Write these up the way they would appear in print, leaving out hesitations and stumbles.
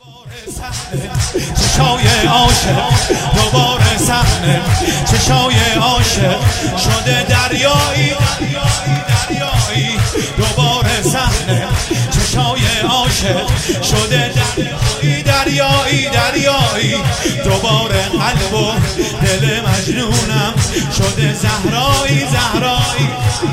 چشای عاشق دوباره صحنه، چشای عاشق شده دریایی دریایی، دوباره صحنه، چشای عاشق شده دریایی دریایی، دوباره قلب و دل مجنونم شده زهرایی زهرایی،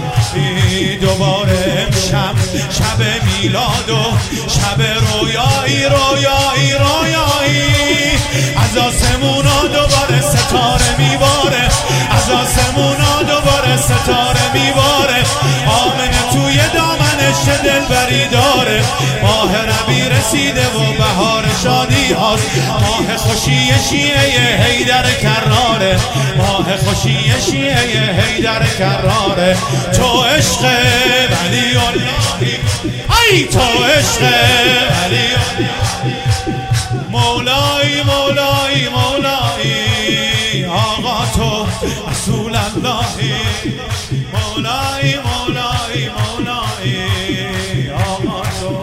دوباره امشب شب میلاد و شب رویایی رویایی رویایی، از آسمونا دوباره ستاره میباره، از آسمونا دوباره ستاره میباره، آمنه توی دامنش دلبری داره، ماه ربیع رسیده و بهار شادی هاست، ماه خوشی شیعه حیدر کراره، ماه خوشی شیعه حیدر کراره، تو عشق ولی اللهی، ای تو عشق ولی مولایی مولایی مولایی، آقا تو رسول اللهی، مولایی مولایی مولایی، آقا تو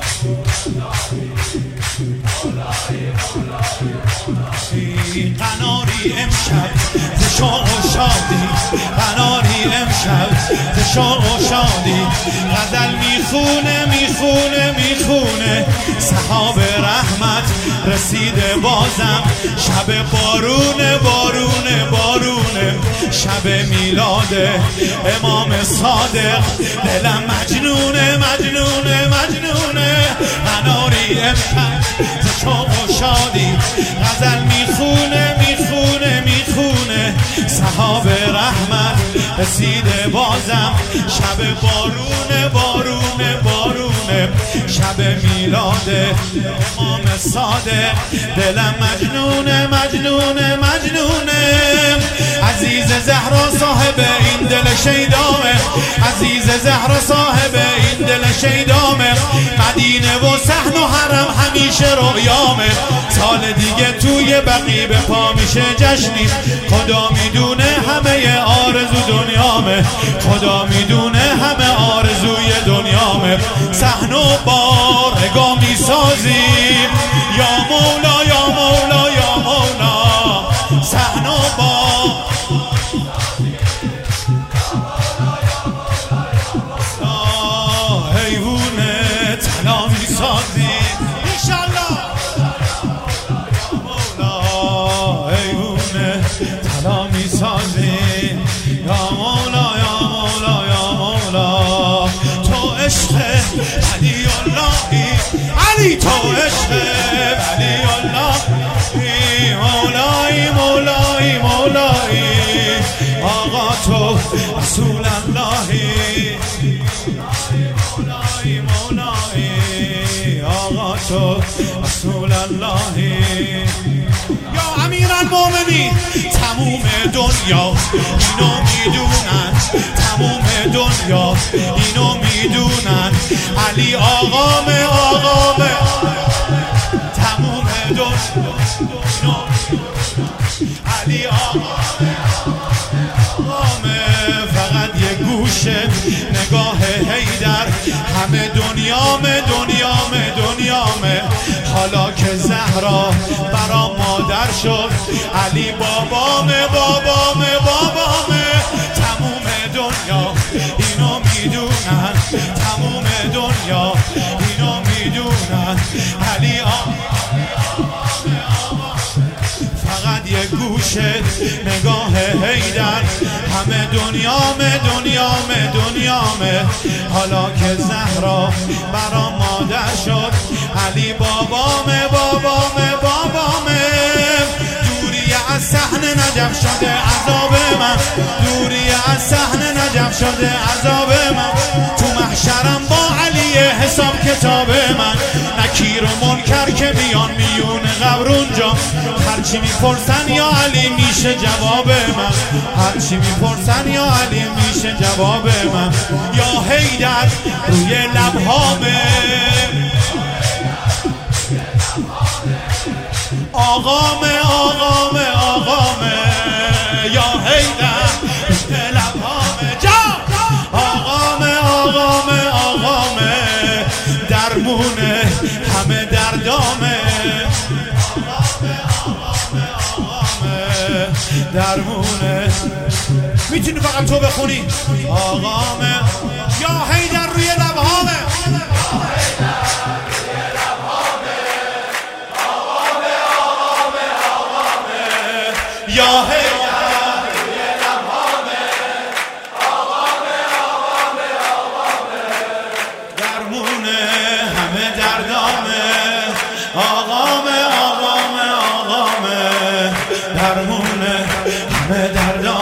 قناری امشب ز شوق و شادی، قناری امشب ز شوق و شادی، غزل میخونه میخونه میخونه، سحاب رحمت رسیده بازم، شب بارونه بارونه بارونه، شب میلاد امام صادق، دلم مجنونه مجنونه مجنونه، قناری امشب ز شوق و شادی، غزل میخونه میخونه میخونه، سحاب رحمت رسیده بازم، شب بارونه بارونه بارونه، شب میلاد امام صادق، دلم مجنونه مجنونه مجنونه، عزیز زهرا صاحب این دل شیدامه، عزیز زهرا صاحب این دل شیدامه، مدینه و صحن و حرم همیشه رویامه، سال دیگه توی بقیع به پا میشه جشنی، خدا میدونه همه آرزو دنیامه، خدا میدونه همه آرزوی دنیامه، صحن و بارگاه میسازیم، یا مولا یا مولا یا مولا، صحن و بار حیوونه تلا میسازیم انشالله، مولا حیوونه تلا میسازیم، یا مولا یا مولا یا مولا، تو عشق علی اللهی، علی تو عشق علی اللهی، مولایی مولایی مولایی، آقا تو رسول اللهی، مولایی مولایی، آقا تو رسول اللهی، یا امیر المومنین، تموم دنیا اینو میدونن، تموم دنیا اینو میدونن، علی آقامه آقامه، تموم دنیا علی آقامه آقامه، فقط یه گوشه نگاه حیدر، همه دنیامه دنیامه دنیامه، حالا که زهرا برا مادر شد، علی بابامه بابامه بابامه، تموم دنیا اینو میدونن، تموم دنیا اینو میدونن، علی فقط یه گوشه نگاه حیدر، همه دنیامه دنیامه دنیامه، حالا که زهرا برا مادر شد، علی بابامه بابامه بابامه، دوری از صحنه نجف شده عذاب من، دوری از صحنه نجف شده عذاب من، تو محشرم با علی حساب کتاب من، نکیر و منکر که میان میون قبر اونجا، هرچی میپرسن یا علی میشه جواب من، هرچی میپرسن یا علی میشه جواب من، یا حیدر روی لبهامه، آقامه آقامه آقامه، یا حیدر روی لبهامه، جا آقامه آقامه آقامه، درمونه همه دردام آقامه درمونه میتونی فقط تو بخونی آقامه یا حیدر روی لبهامه یا حیدر روی لبهامه آقامه درمونه همه دردامه آقامه درمونه همه دردامه